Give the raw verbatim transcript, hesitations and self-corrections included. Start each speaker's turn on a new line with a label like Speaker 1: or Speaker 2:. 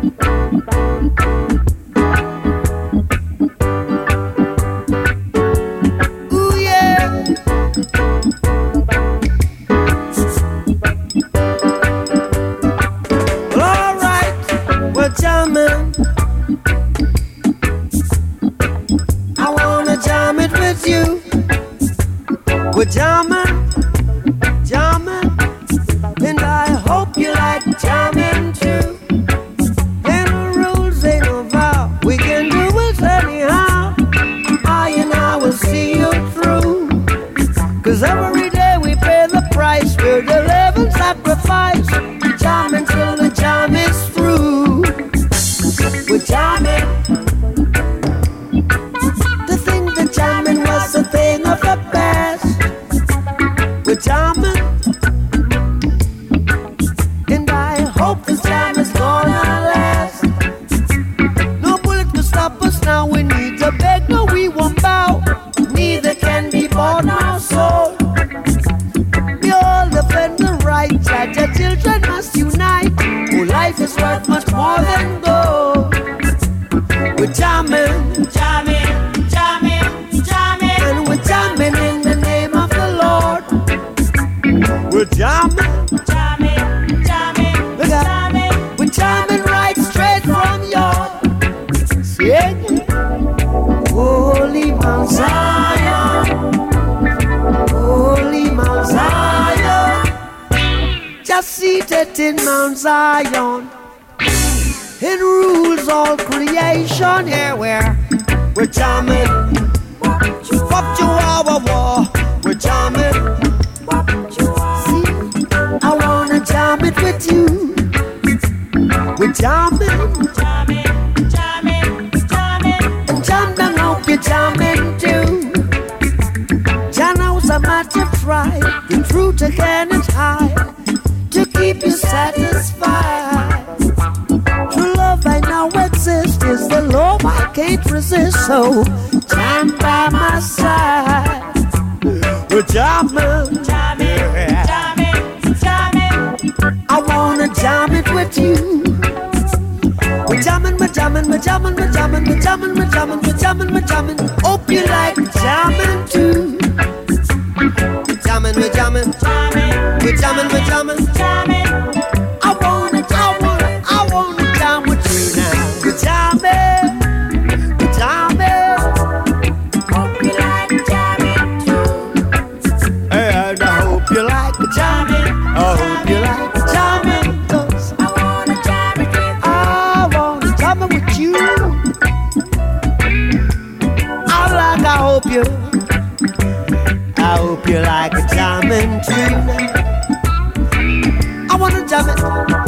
Speaker 1: Seated in Mount Zion, it rules all creation. Here we're we're jamming, wop chihuahua war. We're jamming. See, I wanna jam it with you. We're jamming, jamming, jamming, jamming, and jam down, hope you're jamming too. Jano's a matter of try, the truth again is high. To keep you satisfied. True love I know exists is the love I can't resist. So jam by my side. We're jamming, jamming, jamming, jamming. I wanna jam it with you. We're jamming, we're jamming, we're jamming, we're jamming, we're jamming, we're jamming, we're jamming, we're jamming. Hope you like jamming too. We're jamming, we're jamming, jamming. We're jamming, we're jamming, jamming. I wanna, I wanna, I wanna jam with you now. We're jamming, we're jamming. Hope you like jamming too. And I hope you like jamming. I hope you like jamming. 'Cause I wanna jam it with you. I wanna jam it with you. I like, I hope you. I hope you like jamming too. I wanna jam it.